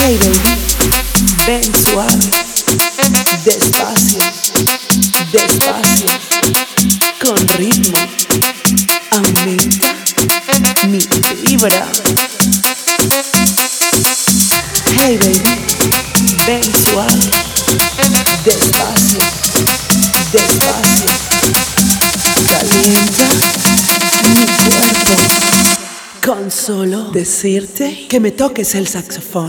Hey baby, ven suave, despacio, despacio, con ritmo, aumenta mi vibra. Hey baby, ven suave, despacio, despacio, calienta mi cuerpo. Con solo decirte que me toques el saxofón.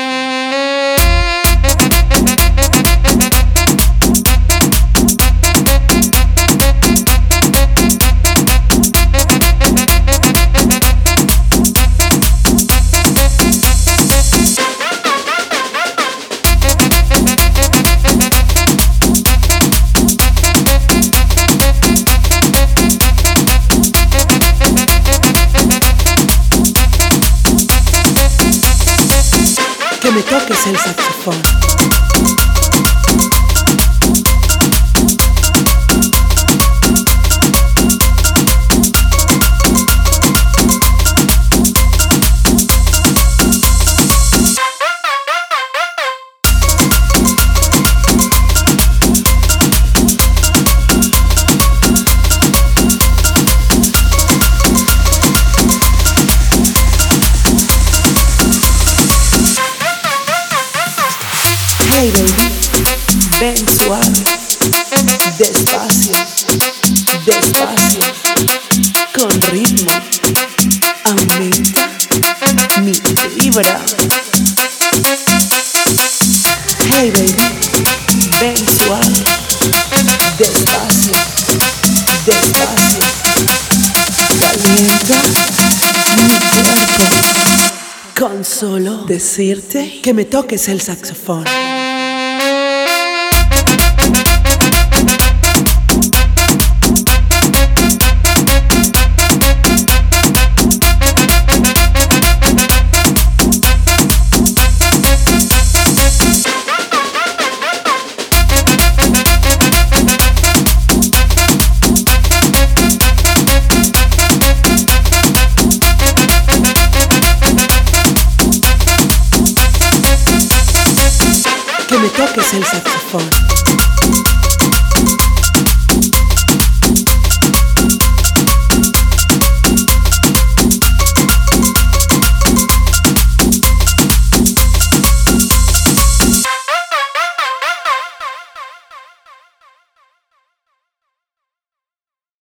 Que me toques el saxofón. Hey baby, ven suave, despacio, despacio, con ritmo, aumenta mi vibra. Hey baby, ven suave, despacio, despacio, calienta mi cuerpo. Con solo decirte que me toques el saxofón. Que me toques el saxofón.